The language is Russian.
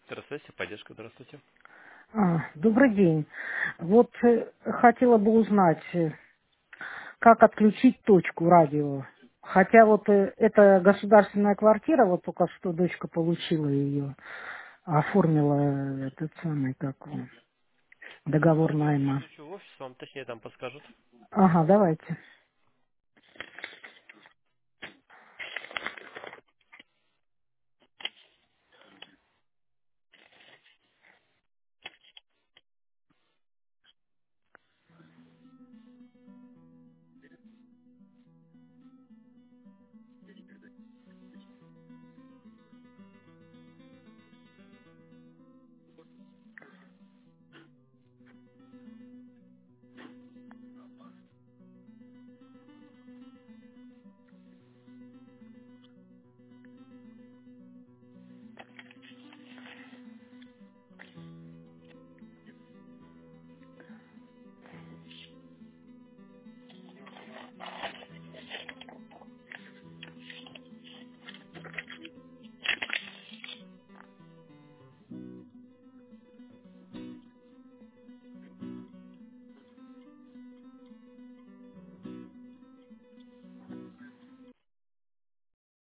Здравствуйте, поддержка, здравствуйте. Добрый день. Вот хотела бы узнать, как отключить точку радио. Хотя вот это государственная квартира, вот только что дочка получила ее, оформила этот самый, как он, договор Сейчас найма. изучу в офис, вам точнее там подскажут. Ага, давайте.